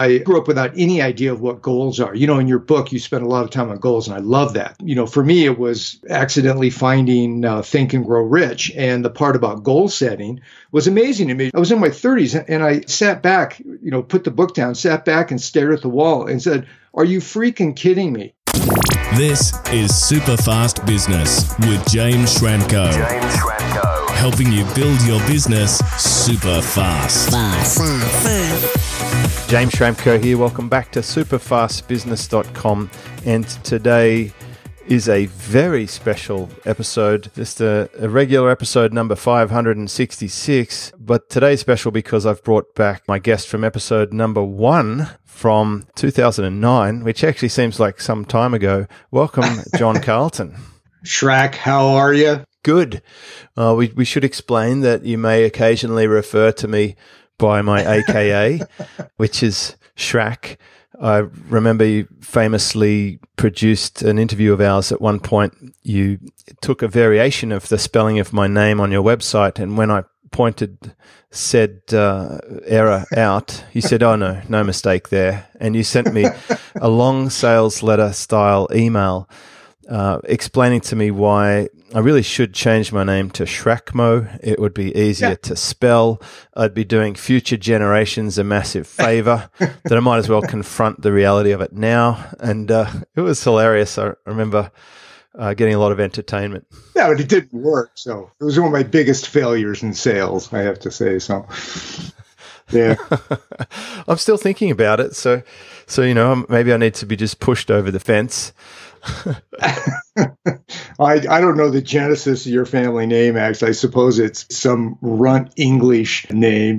I grew up without any idea of what goals are. In your book, you spent a lot of time on goals, and I love that. For me, it was accidentally finding Think and Grow Rich. And the part about goal setting was amazing to me. I was in my 30s, and I sat back, put the book down, sat back and stared at the wall and said, are you freaking kidding me? This is Superfast Business with James Schramko. Helping you build your business super fast. James Schramko here. Welcome back to superfastbusiness.com. And today is a very special episode, just a regular episode number 566. But today's special because I've brought back my guest from episode number 1 from 2009, which actually seems like some time ago. Welcome, John Carlton. Shrek, how are you? Good. We should explain that you may occasionally refer to me by my AKA, which is Shrek. I remember you famously produced an interview of ours at one point. You took a variation of the spelling of my name on your website, and when I pointed said error out, you said, oh, no mistake there. And you sent me a long sales letter style email explaining to me why I really should change my name to Shrekmo. It would be easier to spell. I'd be doing future generations a massive favor, that I might as well confront the reality of it now. And it was hilarious. I remember getting a lot of entertainment. Yeah, but it didn't work. So it was one of my biggest failures in sales, I have to say. So, yeah. I'm still thinking about it. So maybe I need to be just pushed over the fence. I don't know the genesis of your family name, actually. I suppose it's some runt English name.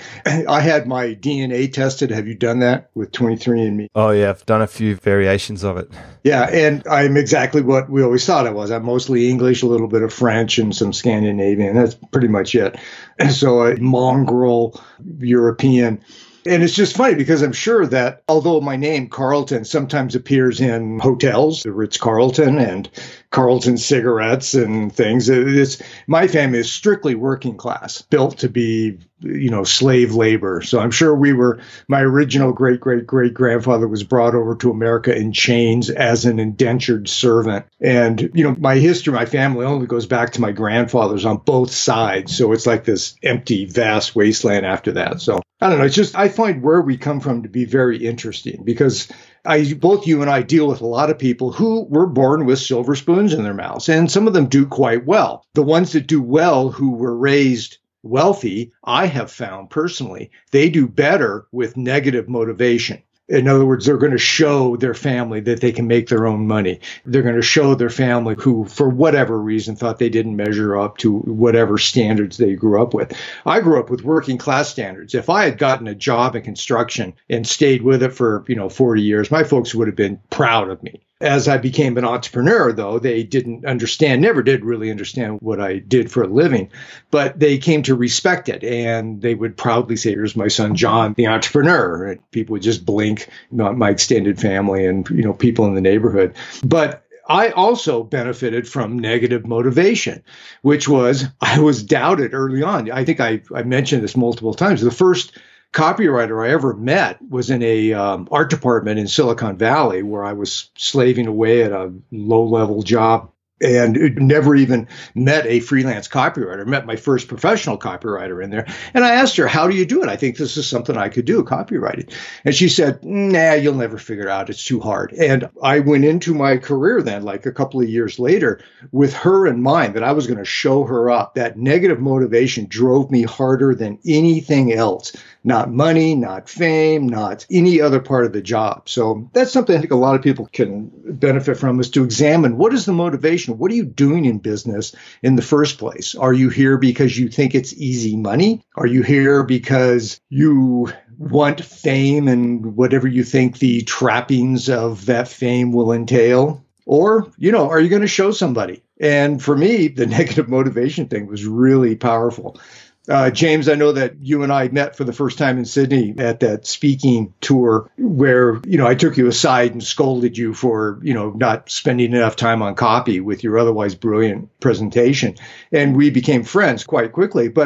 I had my DNA tested. Have you done that with 23andMe? Oh, yeah. I've done a few variations of it. Yeah, and I'm exactly what we always thought I was. I'm mostly English, a little bit of French, and some Scandinavian. That's pretty much it. And so a mongrel European. And it's just funny because I'm sure that although my name, Carlton, sometimes appears in hotels, the Ritz-Carlton and Carlton cigarettes and things, my family is strictly working class, built to be, slave labor. So I'm sure my original great-great-great-grandfather was brought over to America in chains as an indentured servant. And, my history, my family only goes back to my grandfathers on both sides. So it's like this empty, vast wasteland after that. So I don't know. It's just, I find where we come from to be very interesting because both you and I deal with a lot of people who were born with silver spoons in their mouths, and some of them do quite well. The ones that do well, who were raised wealthy, I have found personally, they do better with negative motivation. In other words, they're going to show their family that they can make their own money. They're going to show their family who, for whatever reason, thought they didn't measure up to whatever standards they grew up with. I grew up with working class standards. If I had gotten a job in construction and stayed with it for, 40 years, my folks would have been proud of me. As I became an entrepreneur, though, they never did really understand what I did for a living, but they came to respect it. And they would proudly say, here's my son, John, the entrepreneur. And people would just blink, my extended family and, people in the neighborhood. But I also benefited from negative motivation, which was I was doubted early on. I think I mentioned this multiple times. The first copywriter I ever met was in a art department in Silicon Valley, where I was slaving away at a low-level job and never even met a freelance copywriter. Met my first professional copywriter in there. And I asked her, how do you do it? I think this is something I could do, copywriting. And she said, nah, you'll never figure it out. It's too hard. And I went into my career then, like a couple of years later, with her in mind that I was going to show her up. That negative motivation drove me harder than anything else. Not money, not fame, not any other part of the job. So that's something I think a lot of people can benefit from, is to examine what is the motivation? What are you doing in business in the first place? Are you here because you think it's easy money? Are you here because you want fame and whatever you think the trappings of that fame will entail? Or, are you going to show somebody? And for me, the negative motivation thing was really powerful. James, I know that you and I met for the first time in Sydney at that speaking tour where, I took you aside and scolded you for, not spending enough time on copy with your otherwise brilliant presentation. And we became friends quite quickly. But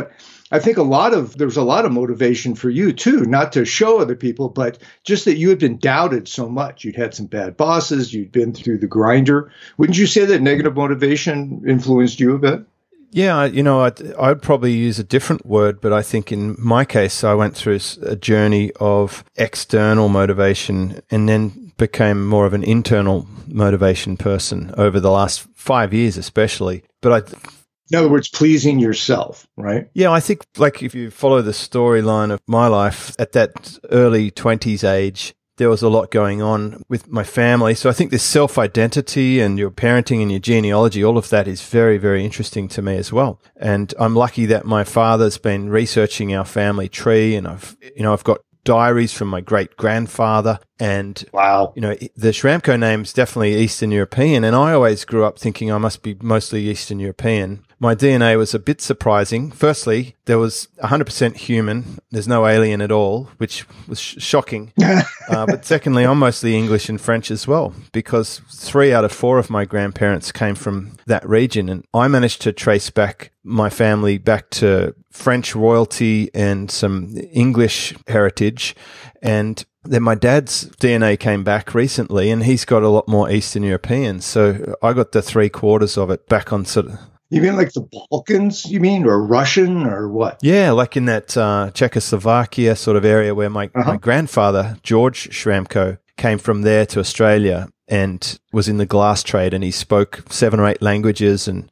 I think there's a lot of motivation for you too, not to show other people, but just that you had been doubted so much. You'd had some bad bosses. You'd been through the grinder. Wouldn't you say that negative motivation influenced you a bit? Yeah, I'd probably use a different word, but I think in my case, I went through a journey of external motivation and then became more of an internal motivation person over the last 5 years, especially. But in other words, pleasing yourself, right? Yeah, I think like if you follow the storyline of my life at that early 20s age, there was a lot going on with my family. So I think this self-identity and your parenting and your genealogy, all of that is very, very interesting to me as well. And I'm lucky that my father's been researching our family tree, and I've got diaries from my great-grandfather. And, wow, the Schramko name's definitely Eastern European. And I always grew up thinking I must be mostly Eastern European. My DNA was a bit surprising. Firstly, there was 100% human. There's no alien at all, which was shocking. But secondly, I'm mostly English and French as well, because 3 out of 4 of my grandparents came from that region. And I managed to trace back my family back to French royalty and some English heritage. And then my dad's DNA came back recently, and he's got a lot more Eastern European. So I got the 3/4 of it back on sort of... You mean like the Balkans, or Russian, or what? Yeah, like in that Czechoslovakia sort of area where my grandfather, George Schramko, came from there to Australia and was in the glass trade, and he spoke 7 or 8 languages, and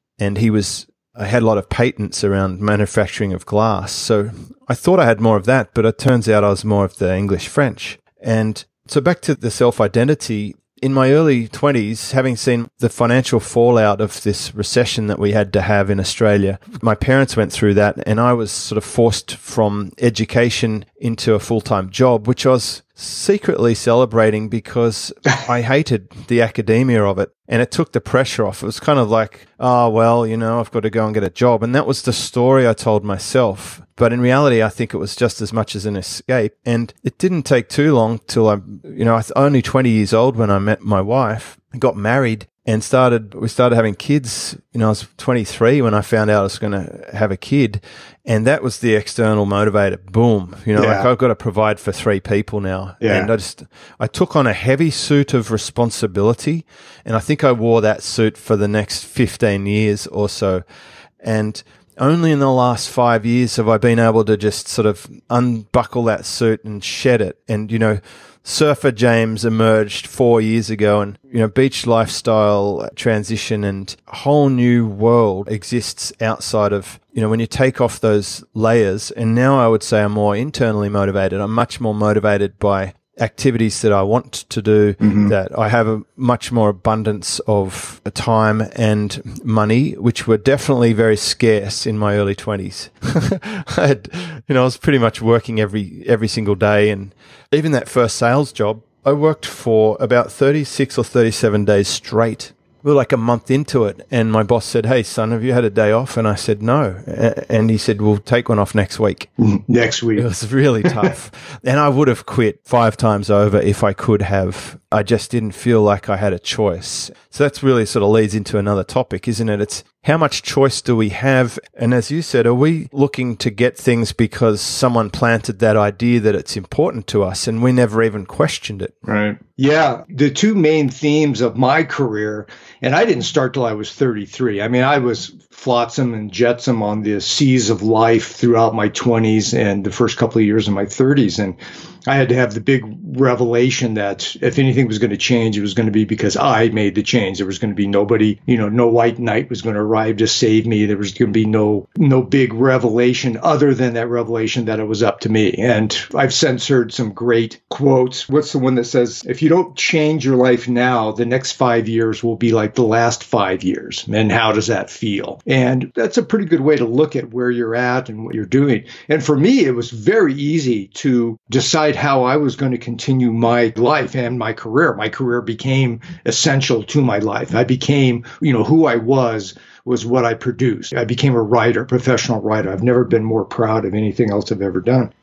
I had a lot of patents around manufacturing of glass. So I thought I had more of that, but it turns out I was more of the English-French. And so back to the self-identity, in my early 20s, having seen the financial fallout of this recession that we had to have in Australia, my parents went through that, and I was sort of forced from education into a full-time job, which I was secretly celebrating because I hated the academia of it, and it took the pressure off. It was kind of like, oh, well, I've got to go and get a job. And that was the story I told myself. But in reality, I think it was just as much as an escape. And it didn't take too long till I was only 20 years old when I met my wife, got married, and we started having kids. I was 23 when I found out I was going to have a kid. And that was the external motivator. Boom. Like I've got to provide for 3 people now. Yeah. And I took on a heavy suit of responsibility. And I think I wore that suit for the next 15 years or so. And only in the last 5 years have I been able to just sort of unbuckle that suit and shed it. And, Surfer James emerged 4 years ago, and, beach lifestyle transition and a whole new world exists outside of, when you take off those layers. And now I would say I'm more internally motivated. I'm much more motivated by activities that I want to do, that I have a much more abundance of time and money, which were definitely very scarce in my early 20s. I was pretty much working every single day. And even that first sales job, I worked for about 36 or 37 days straight. We were like a month into it, and my boss said, "Hey, son, have you had a day off?" And I said, "No." And he said, "We'll take one off next week." Next week. It was really tough. And I would have quit 5 times over if I could have. I just didn't feel like I had a choice. So that's really sort of leads into another topic, isn't it? It's how much choice do we have? And as you said, are we looking to get things because someone planted that idea that it's important to us and we never even questioned it? Right. Yeah. The 2 main themes of my career, and I didn't start till I was 33. I mean, I was flotsam and jetsam on the seas of life throughout my 20s and the first couple of years of my 30s. And I had to have the big revelation that if anything was going to change, it was going to be because I made the change. There was going to be nobody, no white knight was going to arrive to save me. There was going to be no big revelation other than that revelation that it was up to me. And I've since heard some great quotes. What's the one that says, if you don't change your life now, the next 5 years will be like the last 5 years. And how does that feel? And that's a pretty good way to look at where you're at and what you're doing. And for me, it was very easy to decide how I was going to continue my life and my career. My career became essential to my life. I became, who I was what I produced. I became a writer, professional writer. I've never been more proud of anything else I've ever done.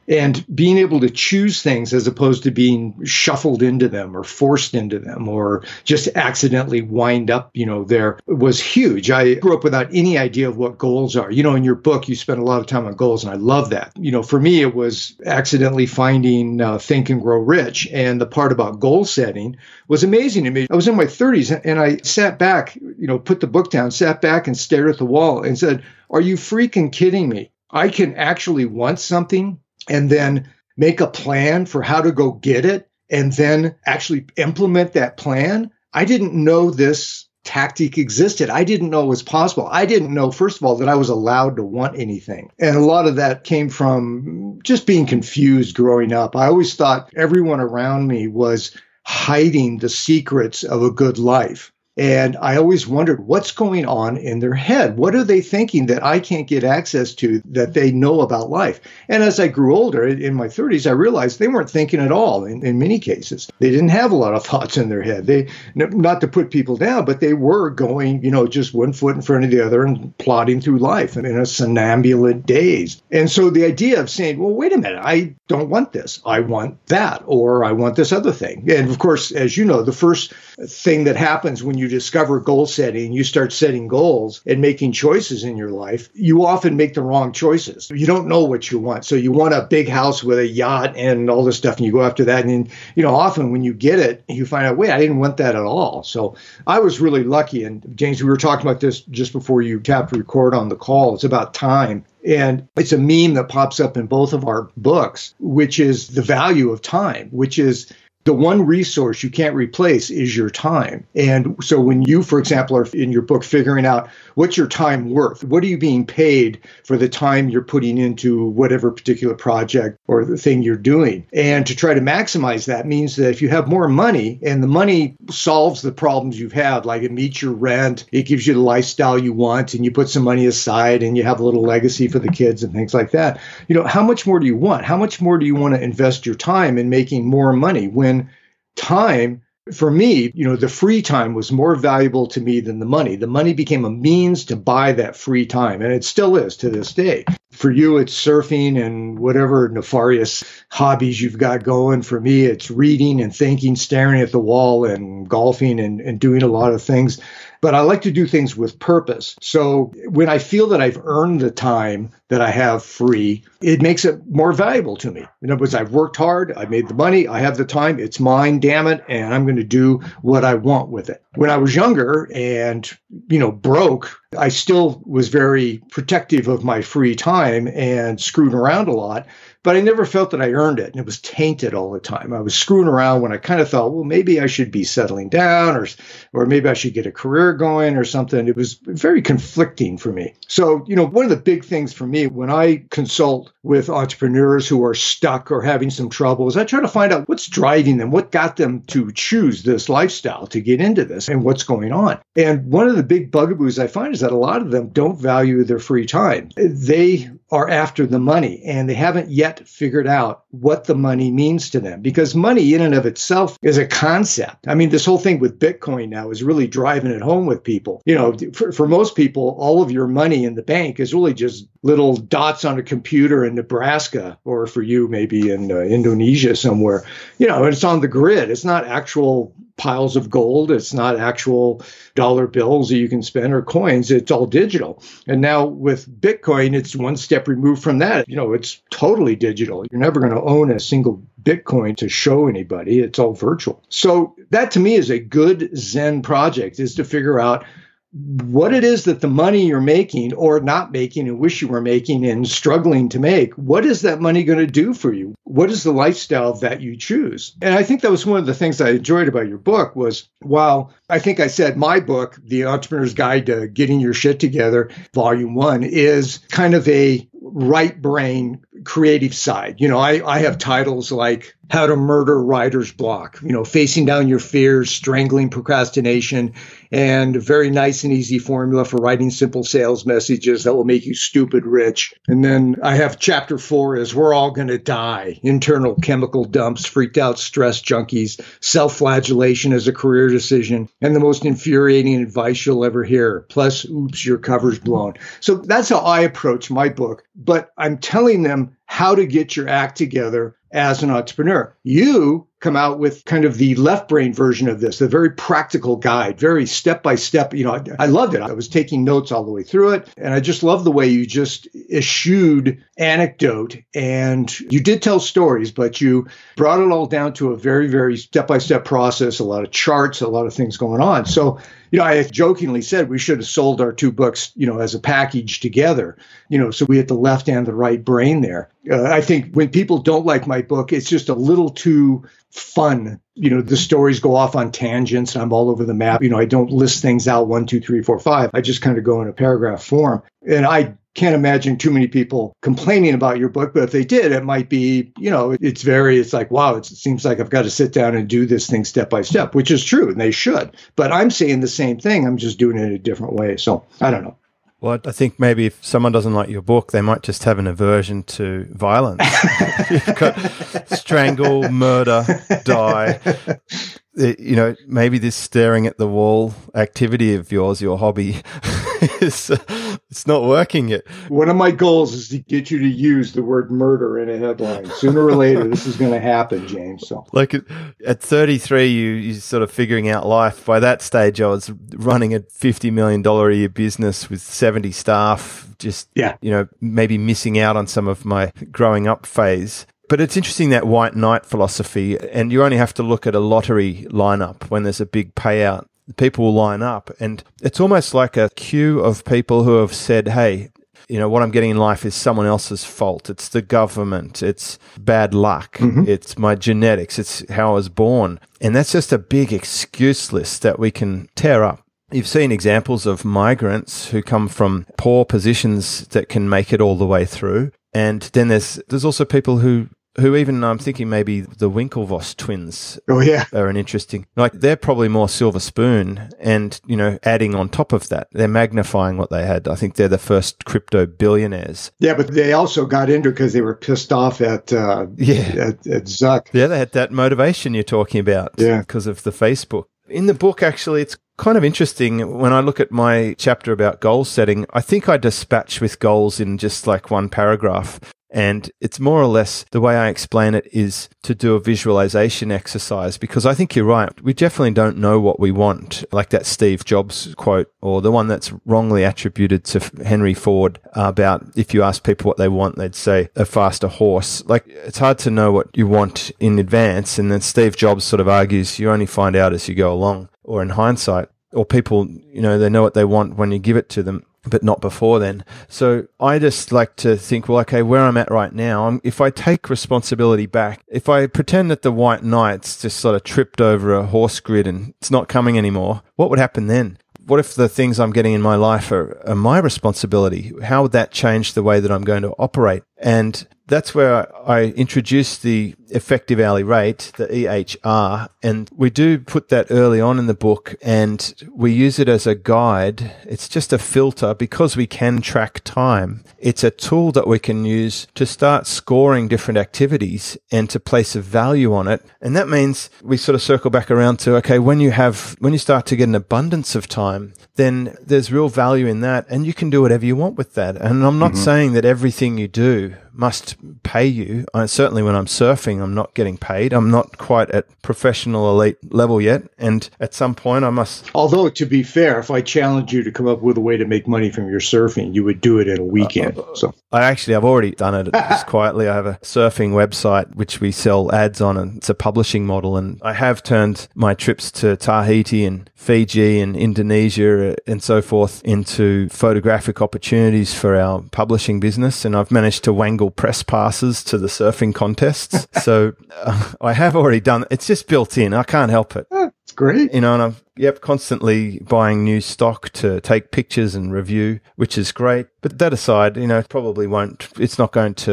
and being able to choose things as opposed to being shuffled into them or forced into them or just accidentally wind up, there was huge. I grew up without any idea of what goals are. In your book, you spent a lot of time on goals, and I love that. For me, it was accidentally finding Think and Grow Rich. And the part about goal setting was amazing to me. I was in my 30s and I sat back, put the book down, sat back and stared at the wall and said, are you freaking kidding me? I can actually want something and then make a plan for how to go get it and then actually implement that plan. I didn't know this tactic existed. I didn't know it was possible. I didn't know, first of all, that I was allowed to want anything. And a lot of that came from just being confused growing up. I always thought everyone around me was hiding the secrets of a good life. And I always wondered what's going on in their head. What are they thinking that I can't get access to that they know about life? And as I grew older, in my 30s, I realized they weren't thinking at all in many cases. They didn't have a lot of thoughts in their head. They, not to put people down, but they were going, just one foot in front of the other and plodding through life in a somnambulant daze. And so the idea of saying, well, wait a minute, I don't want this. I want that, or I want this other thing. And of course, as you know, the first thing that happens when you discover goal setting, you start setting goals and making choices in your life, you often make the wrong choices. You don't know what you want. So you want a big house with a yacht and all this stuff, and you go after that. And then, often when you get it, you find out, wait, I didn't want that at all. So I was really lucky. And James, we were talking about this just before you tapped record on the call. It's about time. And it's a meme that pops up in both of our books, which is the value of time, which is the one resource you can't replace is your time. And so when you, for example, are in your book figuring out what's your time worth, what are you being paid for the time you're putting into whatever particular project or the thing you're doing? And to try to maximize that means that if you have more money and the money solves the problems you've had, like it meets your rent, it gives you the lifestyle you want, and you put some money aside and you have a little legacy for the kids and things like that, how much more do you want? How much more do you want to invest your time in making more money when time, for me, the free time was more valuable to me than the money. The money became a means to buy that free time, and it still is to this day. For you, it's surfing and whatever nefarious hobbies you've got going. For me, it's reading and thinking, staring at the wall and golfing and doing a lot of things. But I like to do things with purpose. So when I feel that I've earned the time that I have free, it makes it more valuable to me. In other words, I've worked hard, I made the money, I have the time, it's mine, damn it, and I'm going to do what I want with it. When I was younger and, broke, I still was very protective of my free time and screwed around a lot. But I never felt that I earned it, and it was tainted all the time. I was screwing around when I kind of thought, well, maybe I should be settling down, or maybe I should get a career going or something. It was very conflicting for me. So, one of the big things for me when I consult with entrepreneurs who are stuck or having some trouble is I try to find out what's driving them, what got them to choose this lifestyle, to get into this, and what's going on. And one of the big bugaboos I find is that a lot of them don't value their free time. They are after the money, and they haven't yet figured out what the money means to them, because money in and of itself is a concept. I mean, this whole thing with Bitcoin now is really driving it home with people. For most people, all of your money in the bank is really just little dots on a computer in Nebraska, or for you, maybe in Indonesia somewhere. It's on the grid. It's not actual piles of gold. It's not actual dollar bills that you can spend or coins. It's all digital. And now with Bitcoin, it's one step removed from that. It's totally digital. You're never going to own a single Bitcoin to show anybody. It's all virtual. So that to me is a good Zen project, is to figure out what it is that the money you're making or not making and wish you were making and struggling to make, what is that money going to do for you? What is the lifestyle that you choose? And I think that was one of the things I enjoyed about your book was, while I think I said my book, The Entrepreneur's Guide to Getting Your Shit Together, Volume 1, is kind of a right brain creative side. I have titles like how to murder writer's block, facing down your fears, strangling procrastination, and a very nice and easy formula for writing simple sales messages that will make you stupid rich. And then I have chapter 4 is we're all going to die. Internal chemical dumps, freaked out stress junkies, self-flagellation as a career decision, and the most infuriating advice you'll ever hear. Plus, oops, your cover's blown. So that's how I approach my book. But I'm telling them how to get your act together as an entrepreneur. You come out with kind of the left brain version of this, a very practical guide, very step-by-step. I loved it. I was taking notes all the way through it. And I just love the way you just eschewed anecdote. And you did tell stories, but you brought it all down to a very, very step-by-step process, a lot of charts, a lot of things going on. So, I jokingly said we should have sold our 2 books, as a package together, so we had the left and the right brain there. I think when people don't like my book, it's just a little too fun. The stories go off on tangents and I'm all over the map. I don't list things out 1, 2, 3, 4, 5. I just kind of go in a paragraph form. And I can't imagine too many people complaining about your book, but if they did, it might be, it's like, wow, it seems like I've got to sit down and do this thing step by step, which is true, and they should. But I'm saying the same thing. I'm just doing it a different way. So I don't know. Well, I think maybe if someone doesn't like your book, they might just have an aversion to violence. You've got strangle, murder, die. Maybe this staring at the wall activity of yours, your hobby, it's not working yet. One of my goals is to get you to use the word murder in a headline. Sooner or later, this is going to happen, James. So, like at 33, you're sort of figuring out life. By that stage, I was running a $50 million a year business with 70 staff. Maybe missing out on some of my growing up phase. But it's interesting, that white knight philosophy, and you only have to look at a lottery lineup when there's a big payout. People will line up, and it's almost like a queue of people who have said, hey, what I'm getting in life is someone else's fault. It's the government. It's bad luck. Mm-hmm. It's my genetics. It's how I was born. And that's just a big excuse list that we can tear up. You've seen examples of migrants who come from poor positions that can make it all the way through. And then there's also people who even, I'm thinking maybe the Winklevoss twins are an interesting, they're probably more silver spoon and, adding on top of that, they're magnifying what they had. I think they're the first crypto billionaires. Yeah, but they also got into it because they were pissed off at Zuck. Yeah, they had that motivation you're talking about because of the Facebook. In the book, actually, it's kind of interesting. When I look at my chapter about goal setting, I think I dispatch with goals in just like one paragraph. And it's more or less, the way I explain it is to do a visualization exercise, because I think you're right. We definitely don't know what we want, like that Steve Jobs quote, or the one that's wrongly attributed to Henry Ford about if you ask people what they want, they'd say a faster horse. Like, it's hard to know what you want in advance. And then Steve Jobs sort of argues you only find out as you go along, or in hindsight, or people, they know what they want when you give it to them, but not before then. So I just like to think, well, okay, where I'm at right now, if I take responsibility back, if I pretend that the white knight's just sort of tripped over a horse grid and it's not coming anymore, what would happen then? What if the things I'm getting in my life are my responsibility? How would that change the way that I'm going to operate? And that's where I introduced the effective hourly rate, the EHR, and we do put that early on in the book, and we use it as a guide. It's just a filter because we can track time. It's a tool that we can use to start scoring different activities and to place a value on it. And that means we sort of circle back around to, okay, when you start to get an abundance of time, then there's real value in that, and you can do whatever you want with that. And I'm not saying that everything you do must pay you. Certainly when I'm surfing, I'm not getting paid. I'm not quite at professional elite level yet. And at some point I must... Although, to be fair, if I challenge you to come up with a way to make money from your surfing, you would do it in a weekend. So I've already done it just quietly. I have a surfing website which we sell ads on, and it's a publishing model. And I have turned my trips to Tahiti and Fiji and Indonesia and so forth into photographic opportunities for our publishing business. And I've managed to wangle press passes to the surfing contests. So I have already done it. It's just built in. I can't help it. It's great. And I'm constantly buying new stock to take pictures and review, which is great. But that aside, it's not going to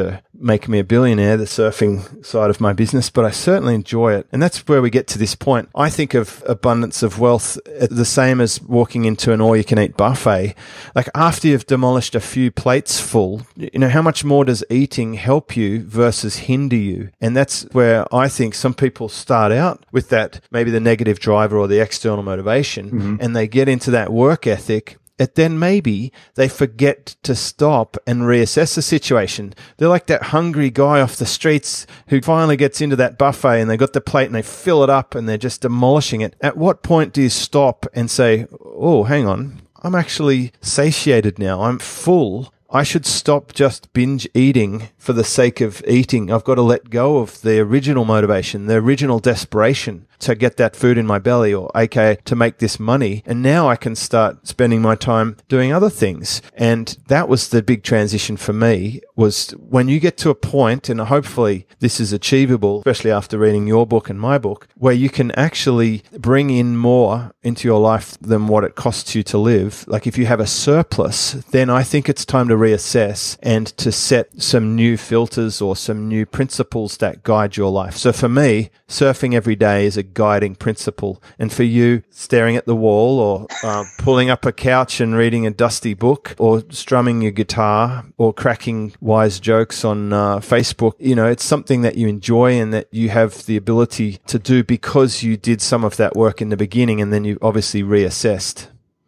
make me a billionaire, the surfing side of my business, but I certainly enjoy it. And that's where we get to this point. I think of abundance of wealth the same as walking into an all-you-can-eat buffet. Like after you've demolished a few plates full, how much more does eating help you versus hinder you? And that's where I think some people start out with that, maybe the negative driver or the external motivation, and they get into that work ethic. And then maybe they forget to stop and reassess the situation. They're like that hungry guy off the streets who finally gets into that buffet and they got the plate and they fill it up and they're just demolishing it. At what point do you stop and say, oh, hang on, I'm actually satiated now. I'm full. I should stop just binge eating for the sake of eating. I've got to let go of the original motivation, the original desperation to get that food in my belly, or aka to make this money. And now I can start spending my time doing other things. And that was the big transition for me, was when you get to a point, and hopefully this is achievable, especially after reading your book and my book, where you can actually bring in more into your life than what it costs you to live. Like if you have a surplus, then I think it's time to reassess and to set some new filters or some new principles that guide your life. So for me, surfing every day is a guiding principle. And for you, staring at the wall or pulling up a couch and reading a dusty book or strumming your guitar or cracking wise jokes on Facebook, it's something that you enjoy and that you have the ability to do because you did some of that work in the beginning and then you obviously reassessed.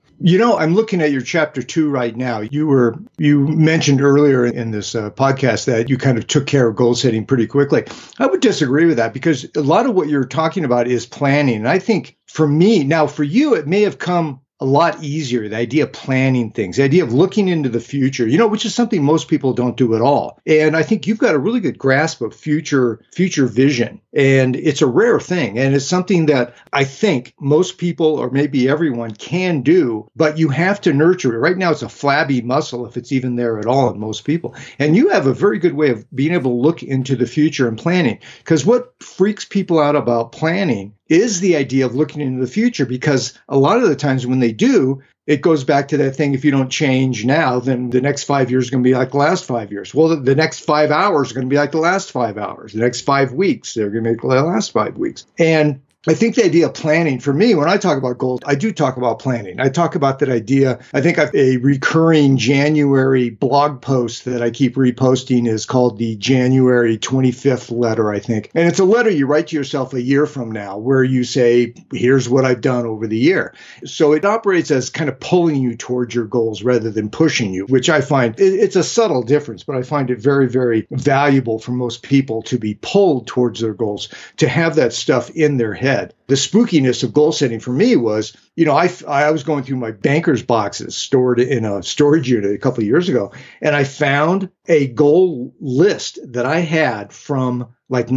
I'm looking at your chapter 2 right now. You mentioned earlier in this podcast that you kind of took care of goal setting pretty quickly. I would disagree with that because a lot of what you're talking about is planning. And I think for me, now for you, it may have come a lot easier, the idea of planning things, the idea of looking into the future, which is something most people don't do at all. And I think you've got a really good grasp of future vision. And it's a rare thing. And it's something that I think most people, or maybe everyone, can do, but you have to nurture it. Right now, it's a flabby muscle, if it's even there at all in most people. And you have a very good way of being able to look into the future and planning. Because what freaks people out about planning is the idea of looking into the future, because a lot of the times when they do, it goes back to that thing, if you don't change now, then the next 5 years is going to be like the last 5 years. Well, the next 5 hours are going to be like the last 5 hours. The next 5 weeks, they're going to be like the last 5 weeks. And I think the idea of planning, for me, when I talk about goals, I do talk about planning. I talk about that idea. I think a recurring January blog post that I keep reposting is called the January 25th letter, I think. And it's a letter you write to yourself a year from now where you say, here's what I've done over the year. So it operates as kind of pulling you towards your goals rather than pushing you, which I find it's a subtle difference, but I find it very, very valuable for most people to be pulled towards their goals, to have that stuff in their head. The spookiness of goal setting for me was, I was going through my banker's boxes stored in a storage unit a couple of years ago, and I found a goal list that I had from like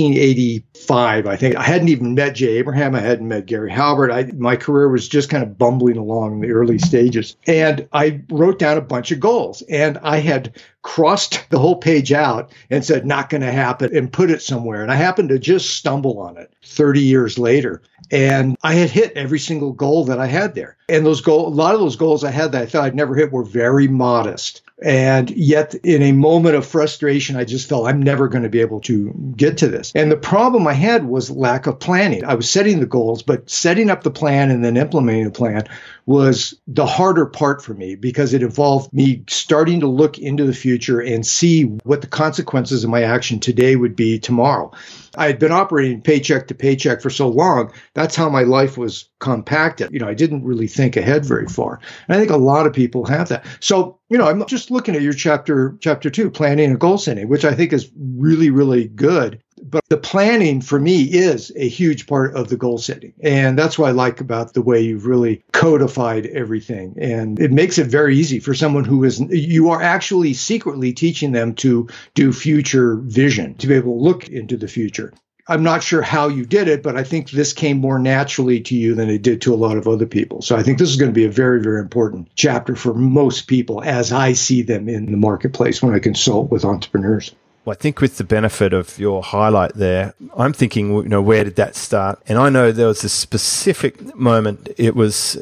1985, I think. I hadn't even met Jay Abraham. I hadn't met Gary Halbert. My career was just kind of bumbling along in the early stages. And I wrote down a bunch of goals. And I had crossed the whole page out and said, not going to happen, and put it somewhere. And I happened to just stumble on it 30 years later. And I had hit every single goal that I had there. And a lot of those goals I had that I thought I'd never hit were very modest. And yet, in a moment of frustration, I just felt I'm never going to be able to get to this. And the problem I had was lack of planning. I was setting the goals, but setting up the plan and then implementing the plan was the harder part for me, because it involved me starting to look into the future and see what the consequences of my action today would be tomorrow. I had been operating paycheck to paycheck for so long. That's how my life was compacted. I didn't really think ahead very far. And I think a lot of people have that. So, I'm just looking at your chapter 2, planning and goal setting, which I think is really, really good. But the planning for me is a huge part of the goal setting. And that's what I like about the way you've really codified everything. And it makes it very easy for someone you are actually secretly teaching them to do future vision, to be able to look into the future. I'm not sure how you did it, but I think this came more naturally to you than it did to a lot of other people. So I think this is going to be a very, very important chapter for most people as I see them in the marketplace when I consult with entrepreneurs. Well, I think with the benefit of your highlight there, I'm thinking, where did that start? And I know there was a specific moment. It was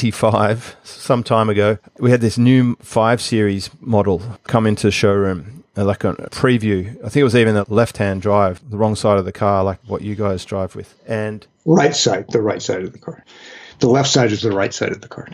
1995, some time ago. We had this new 5 Series model come into the showroom. like a preview. I think it was even a left-hand drive, the wrong side of the car, like what you guys drive with. And the right side of the car. The left side is the right side of the car.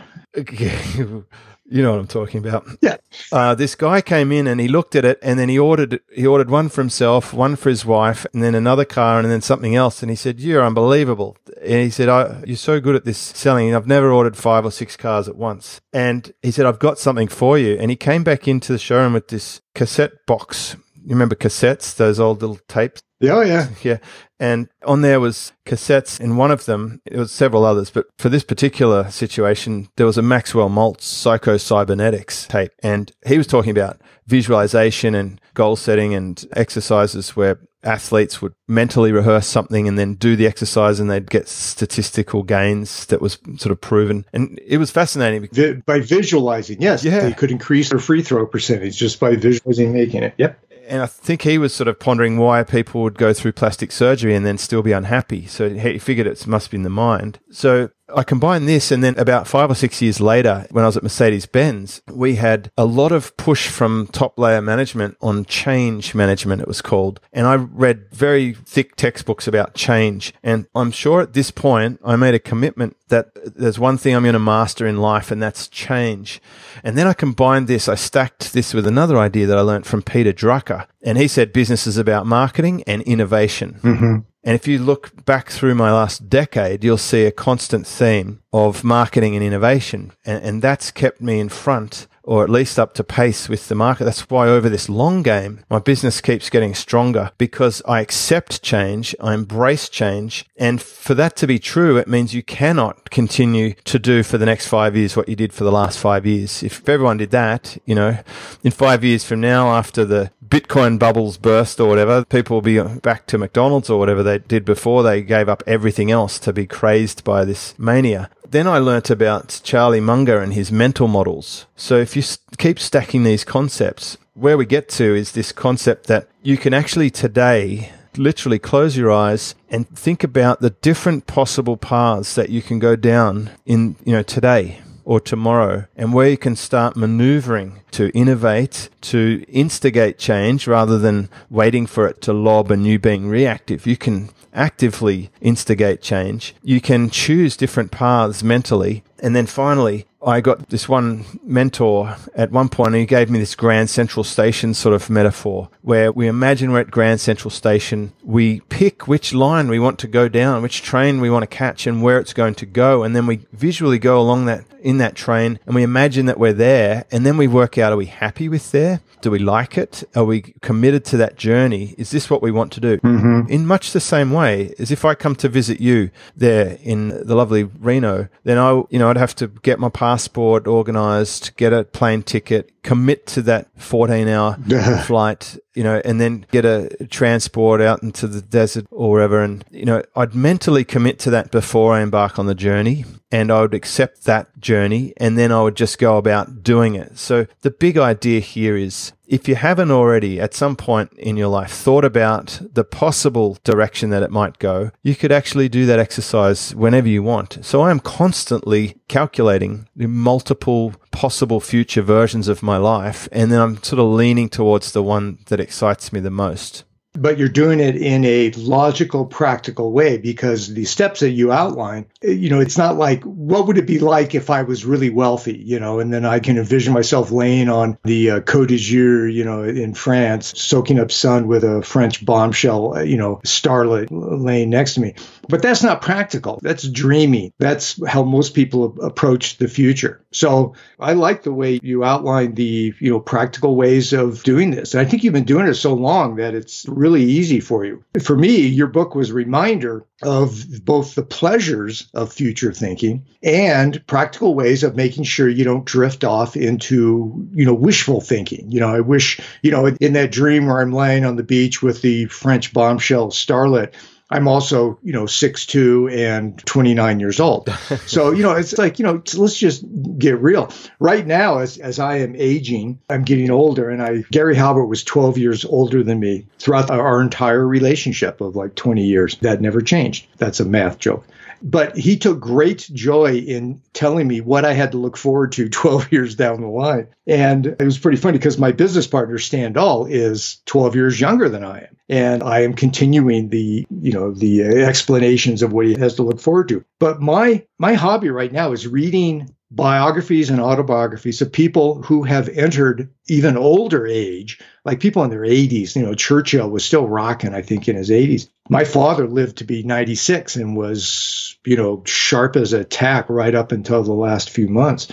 You know what I'm talking about. Yeah. This guy came in and he looked at it, and then he ordered one for himself, one for his wife, and then another car, and then something else. And he said, "You're unbelievable." And he said, "You're so good at this selling. I've never ordered 5 or 6 cars at once." And he said, "I've got something for you." And he came back into the showroom with this cassette box. You remember cassettes, those old little tapes? Oh, yeah. Yeah. And on there was cassettes. In one of them, it was several others, but for this particular situation, there was a Maxwell Maltz Psycho-Cybernetics tape. And he was talking about visualization and goal setting and exercises where athletes would mentally rehearse something and then do the exercise, and they'd get statistical gains that was sort of proven. And it was fascinating. By visualizing, yes. Yeah. They could increase their free throw percentage just by visualizing making it. Yep. And I think he was sort of pondering why people would go through plastic surgery and then still be unhappy. So he figured it must be in the mind. So I combined this, and then about 5 or 6 years later, when I was at Mercedes-Benz, we had a lot of push from top layer management on change management, it was called. And I read very thick textbooks about change. And I'm sure at this point, I made a commitment that there's one thing I'm going to master in life, and that's change. And then I combined this, I stacked this with another idea that I learned from Peter Drucker. And he said business is about marketing and innovation. Mm-hmm. And if you look back through my last decade, you'll see a constant theme of marketing and innovation. And that's kept me in front, or at least up to pace with the market. That's why over this long game, my business keeps getting stronger, because I accept change, I embrace change. And for that to be true, it means you cannot continue to do for the next 5 years what you did for the last 5 years. If everyone did that, in 5 years from now, after the Bitcoin bubbles burst or whatever, people will be back to McDonald's or whatever they did before they gave up everything else to be crazed by this mania. Then I learnt about Charlie Munger and his mental models. So if you keep stacking these concepts, where we get to is this concept that you can actually today literally close your eyes and think about the different possible paths that you can go down in, today or tomorrow, and where you can start maneuvering to innovate, to instigate change rather than waiting for it to lob and you being reactive. You can actively instigate change. You can choose different paths mentally. And then finally, I got this one mentor at one point, and he gave me this Grand Central Station sort of metaphor, where we imagine we're at Grand Central Station. We pick which line we want to go down, which train we want to catch, and where it's going to go. And then we visually go along in that train, and we imagine that we're there. And then we work out, are we happy with there? Do we like it? Are we committed to that journey? Is this what we want to do? Mm-hmm. In much the same way as if I come to visit you there in the lovely Reno, then I'd have to get my passport organized, get a plane ticket, commit to that 14-hour flight, and then get a transport out into the desert or wherever. And, I'd mentally commit to that before I embark on the journey, and I would accept that journey, and then I would just go about doing it. So the big idea here is, if you haven't already at some point in your life thought about the possible direction that it might go, you could actually do that exercise whenever you want. So I am constantly calculating the multiple possible future versions of my life, and then I'm sort of leaning towards the one that excites me the most. But you're doing it in a logical, practical way, because the steps that you outline, it's not like, what would it be like if I was really wealthy, and then I can envision myself laying on the Côte d'Azur, in France, soaking up sun with a French bombshell, starlet laying next to me. But that's not practical. That's dreamy. That's how most people approach the future. So I like the way you outlined the, practical ways of doing this. And I think you've been doing it so long that it's really easy for you. For me, your book was a reminder of both the pleasures of future thinking and practical ways of making sure you don't drift off into, wishful thinking. I wish, in that dream where I'm laying on the beach with the French bombshell starlet, I'm also, 6'2" and 29 years old. So, it's like, let's just get real. Right now, as I am aging, I'm getting older, and Gary Halbert was 12 years older than me throughout our entire relationship of like 20 years. That never changed. That's a math joke. But he took great joy in telling me what I had to look forward to 12 years down the line. And it was pretty funny because my business partner, Stan Dahl, is 12 years younger than I am. And I am continuing the explanations of what he has to look forward to. But my hobby right now is reading biographies and autobiographies of people who have entered even older age, like people in their 80s. Churchill was still rocking, I think, in his 80s. My father lived to be 96 and was, sharp as a tack right up until the last few months.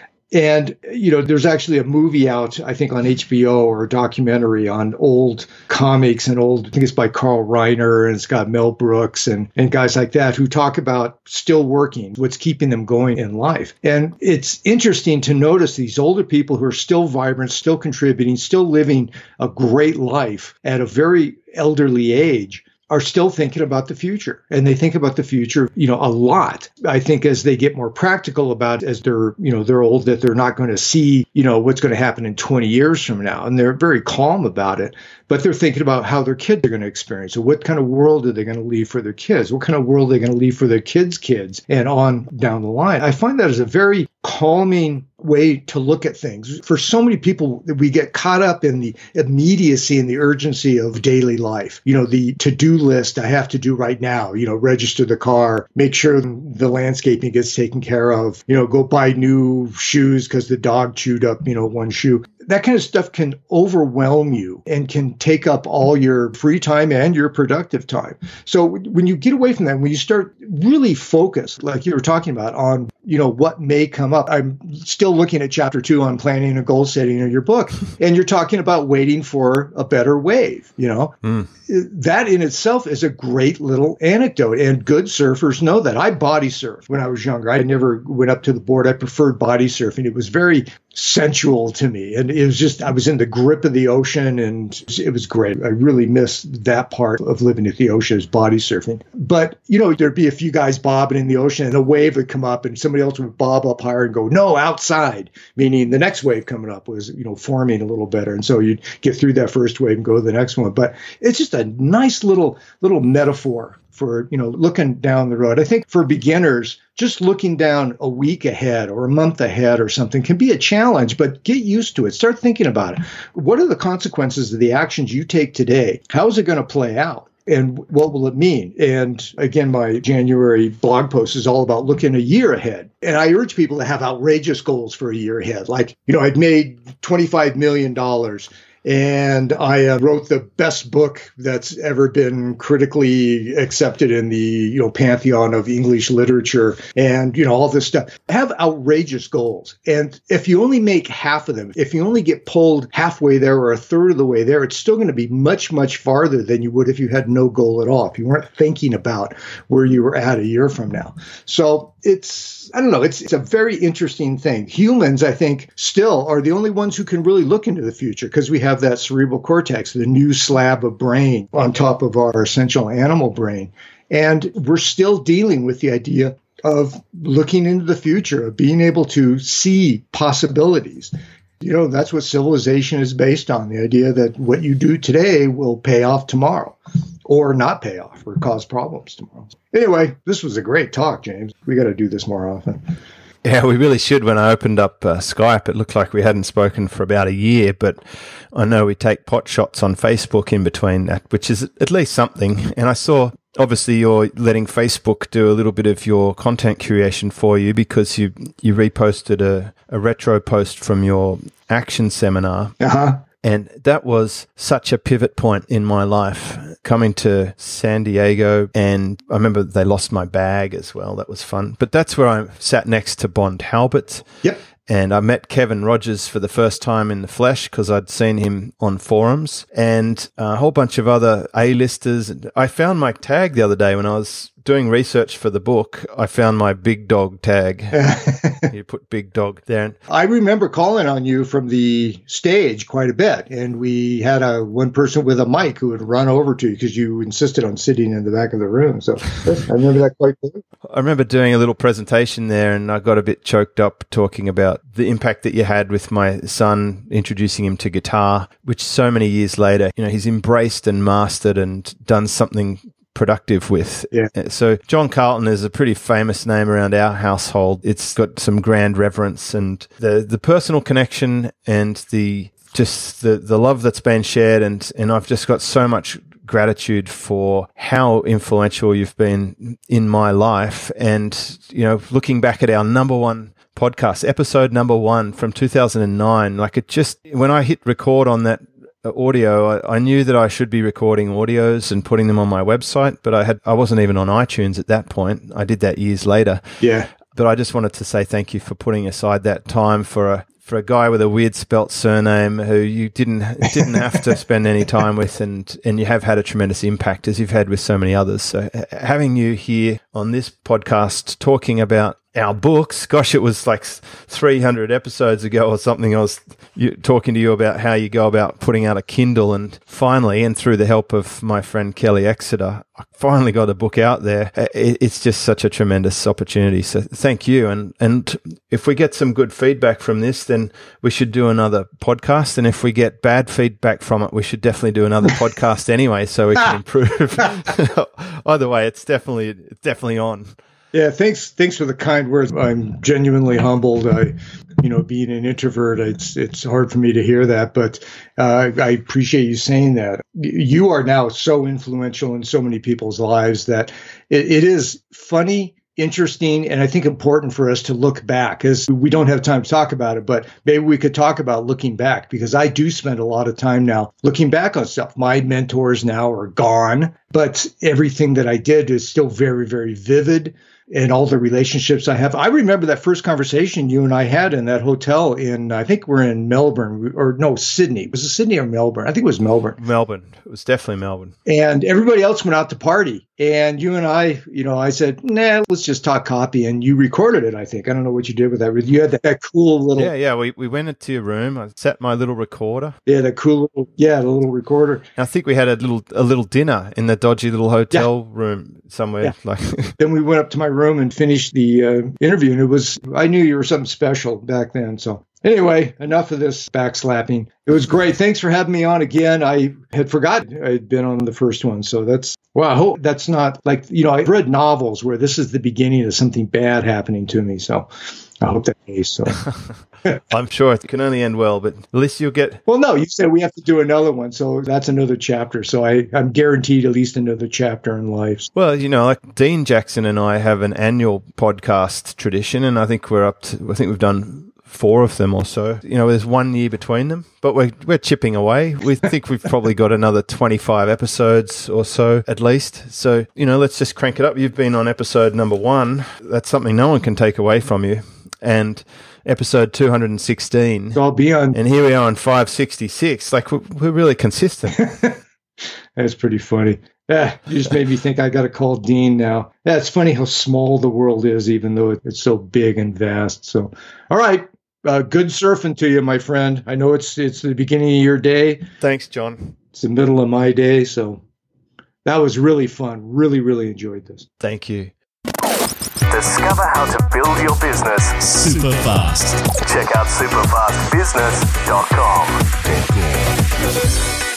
And, there's actually a movie out, I think, on HBO, or a documentary on old comics and I think it's by Carl Reiner, and it's got Mel Brooks and guys like that who talk about still working, what's keeping them going in life. And it's interesting to notice these older people who are still vibrant, still contributing, still living a great life at a very elderly age, are still thinking about the future. And they think about the future, a lot. I think as they get more practical about it, as they're old, that they're not going to see, what's going to happen in 20 years from now. And they're very calm about it. But they're thinking about how their kids are going to experience it. What kind of world are they going to leave for their kids? What kind of world are they going to leave for their kids' kids, and on down the line? I find that as a very calming way to look at things. For so many people, we get caught up in the immediacy and the urgency of daily life. The to-do list I have to do right now, register the car, make sure the landscaping gets taken care of, go buy new shoes because the dog chewed up, one shoe. That kind of stuff can overwhelm you and can take up all your free time and your productive time. So when you get away from that, when you start really focused, like you were talking about, on, what may come up. I'm still looking at chapter 2 on planning and goal setting in your book, and you're talking about waiting for a better wave, That in itself is a great little anecdote, and good surfers know that. I body surfed when I was younger. I never went up to the board. I preferred body surfing. It was very sensual to me, and it was just, I was in the grip of the ocean, and it was great. I really miss that part of living at the ocean, is body surfing. But, there'd be a few guys bobbing in the ocean, and a wave would come up, and somebody else would bob up higher and go, no, outside, meaning the next wave coming up was, forming a little better. And so you'd get through that first wave and go to the next one. But it's just a nice little metaphor for, looking down the road. I think for beginners, just looking down a week ahead or a month ahead or something can be a challenge, but get used to it. Start thinking about it. What are the consequences of the actions you take today? How is it going to play out? And what will it mean? And again, my January blog post is all about looking a year ahead. And I urge people to have outrageous goals for a year ahead. Like, I'd made $25 million. And I wrote the best book that's ever been critically accepted in the, pantheon of English literature, and, all this stuff. Have outrageous goals. And if you only make half of them, if you only get pulled halfway there or a third of the way there, it's still going to be much, much farther than you would if you had no goal at all, if you weren't thinking about where you were at a year from now. So it's a very interesting thing. Humans, I think, still are the only ones who can really look into the future, because we have that cerebral cortex, the new slab of brain on top of our essential animal brain. And we're still dealing with the idea of looking into the future, of being able to see possibilities. That's what civilization is based on, the idea that what you do today will pay off tomorrow, or not pay off, or cause problems tomorrow. Anyway, this was a great talk, James. We got to do this more often. Yeah, we really should. When I opened up Skype, it looked like we hadn't spoken for about a year, but I know we take pot shots on Facebook in between that, which is at least something. And I saw, obviously, you're letting Facebook do a little bit of your content creation for you, because you reposted a retro post from your action seminar. Uh-huh. And that was such a pivot point in my life, coming to San Diego. And I remember they lost my bag as well. That was fun. But that's where I sat next to Bond Halbert. Yep. And I met Kevin Rogers for the first time in the flesh, because I'd seen him on forums, and a whole bunch of other A-listers. I found my tag the other day when I was doing research for the book, I found my Big Dog tag. You put Big Dog there. I remember calling on you from the stage quite a bit, and we had one person with a mic who would run over to you because you insisted on sitting in the back of the room. So I remember that quite well. I remember doing a little presentation there, and I got a bit choked up talking about the impact that you had with my son, introducing him to guitar, which so many years later, he's embraced and mastered and done something productive with. Yeah. So John Carlton is a pretty famous name around our household. It's got some grand reverence, and the personal connection and the love that's been shared, and I've just got so much gratitude for how influential you've been in my life. And, looking back at our number one podcast, episode number 1 from 2009, when I hit record on that audio, I knew that I should be recording audios and putting them on my website, but I wasn't even on iTunes at that point. I did that years later. Yeah. But I just wanted to say thank you for putting aside that time for a guy with a weird spelt surname who you didn't have to spend any time with, and you have had a tremendous impact, as you've had with so many others. So having you here on this podcast talking about our books, gosh, it was like 300 episodes ago or something, I was talking to you about how you go about putting out a Kindle, and finally, and through the help of my friend Kelly Exeter, I finally got a book out there. It's just such a tremendous opportunity. So thank you. And if we get some good feedback from this, then we should do another podcast. And if we get bad feedback from it, we should definitely do another podcast anyway, so we can improve. Either way, it's definitely on. Yeah, thanks for the kind words. I'm genuinely humbled. Being an introvert, it's hard for me to hear that, but I appreciate you saying that. You are now so influential in so many people's lives that it is funny, interesting, and I think important for us to look back, because we don't have time to talk about it, but maybe we could talk about looking back, because I do spend a lot of time now looking back on stuff. My mentors now are gone, but everything that I did is still very, very vivid. And all the relationships I have. I remember that first conversation you and I had in that hotel I think we're in Melbourne, or no, Sydney. Was it Sydney or Melbourne? I think it was Melbourne. Melbourne. It was definitely Melbourne. And everybody else went out to party. And you and I, I said, nah, let's just talk copy. And you recorded it, I think. I don't know what you did with that. You had that cool little... Yeah. We went into your room. I set my little recorder. Yeah, the little recorder. And I think we had a little dinner in the dodgy little hotel room somewhere. Yeah. Then we went up to my room and finished the interview. And I knew you were something special back then. So anyway, enough of this backslapping. It was great. Thanks for having me on again. I had forgotten I'd been on the first one. So I hope that's not like, I've read novels where this is the beginning of something bad happening to me. So I hope that case. So I'm sure it can only end well, but at least you'll get... Well, no, you said we have to do another one. So that's another chapter. So I'm guaranteed at least another chapter in life. Well, like Dean Jackson and I have an annual podcast tradition, and I think we've done 4 of them or so. There's 1 year between them, but we're chipping away. We think we've probably got another 25 episodes or so at least. So, let's just crank it up. You've been on episode number 1. That's something no one can take away from you. And episode 216. So I'll be on. And here we are on 566. Like, we're really consistent. That's pretty funny. Yeah, you just made me think I got to call Dean now. Yeah, it's funny how small the world is, even though it's so big and vast. So, all right. Good surfing to you, my friend. I know it's the beginning of your day. Thanks, John. It's the middle of my day. So that was really fun. Really, really enjoyed this. Thank you. Discover how to build your business super fast. Check out superfastbusiness.com.